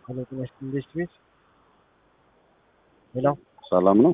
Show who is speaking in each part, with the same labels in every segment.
Speaker 1: ሀላፊነት ኢንዱስትሪስ ሄሎ
Speaker 2: ሰላም ነው።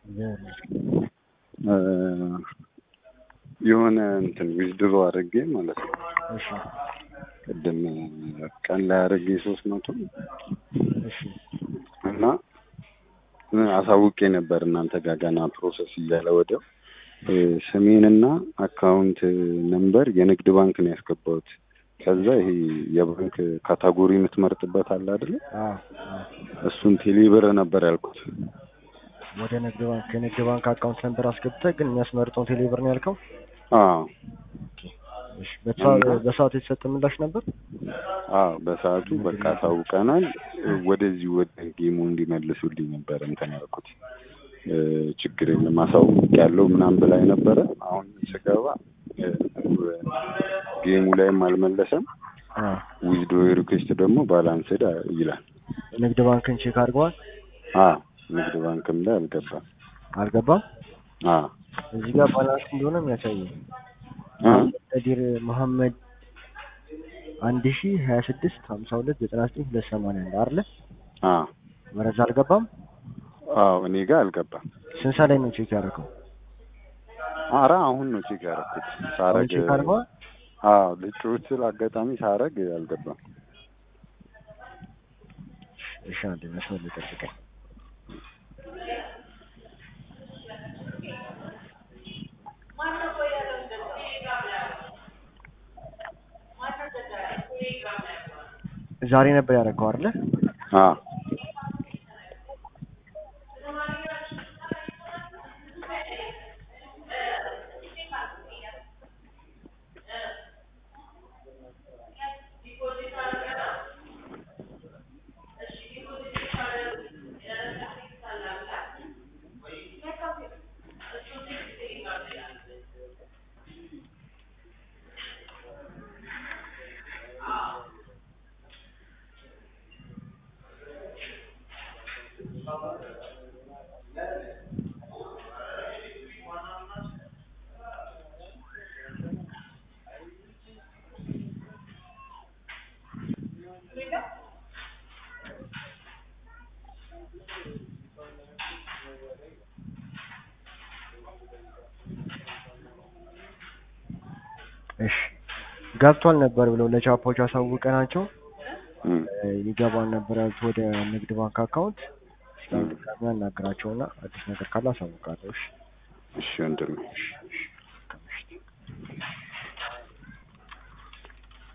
Speaker 2: የሆነ እንትን ዊዝድሮ አድርጌ ማለት ነው።
Speaker 1: እሺ
Speaker 2: ቅድም ቀን ላይ አድርጌ 300
Speaker 1: እሺ
Speaker 2: እና አሳውቄ ነበር እናንተ ጋር ገና ፕሮሰስ እያለ ወዲያው ስሜንና አካውንት ነምበር የንግድ ባንክ ነው ያስገባሁት። ከዛ ይሄ የባንክ ካታጎሪ የምትመርጥበት አለ አይደል? እሱን ቴሌብር ነበር ያልኩት።
Speaker 1: ወደ ንግድ ባንክ አካውንት ነምበር አስገብተህ ግን የሚያስመርጠው ቴሌብር ነው ያልከው?
Speaker 2: አዎ።
Speaker 1: እሺ በሰዓቱ የተሰጠ ምላሽ ነበር?
Speaker 2: አዎ በሰዓቱ በቃ ታውቀናል፣ ወደዚህ ወደ ጌሙ እንዲመልሱልኝ ነበር እንትን ያልኩት። ችግር የለም አሳውቅ ያለው ምናምን ብላኝ ነበረ። አሁን ስገባ ጌሙ ላይም አልመለሰም። ዊዝድሮ ሪኩዌስት ደግሞ ባላንስድ ይላል።
Speaker 1: ንግድ ባንክን ቼክ አድርገዋል?
Speaker 2: ንግድ ባንክም ላይ
Speaker 1: አልገባም። እዚህ ጋር ባላንስ እንደሆነ የሚያሳየው መሐመድ 10265299 አይደለ? ወረዛ አልገባም።
Speaker 2: እኔ ጋር አልገባም።
Speaker 1: ስንት ሰዓት ላይ ነው ቼክ ያደረገው?
Speaker 2: አሁን ነው ቼክ ያደረኩት። ሳረግ ልጆች አጋጣሚ ሳረግ አልገባም።
Speaker 1: እሺ አንዴ መስመር ላይ ጠብቀኝ። ዛሬ ነበር ያደረገው አይደለ? እሺ ገብቷል ነበር ብለው ለቻፖች አሳውቀናቸው ይገባል ነበር ያሉት ወደ ንግድ ባንክ አካውንት። ስለዚህ ያናግራቸውና አዲስ ነገር ካለ አሳውቃለሁ። እሺ
Speaker 2: ወንድሜ።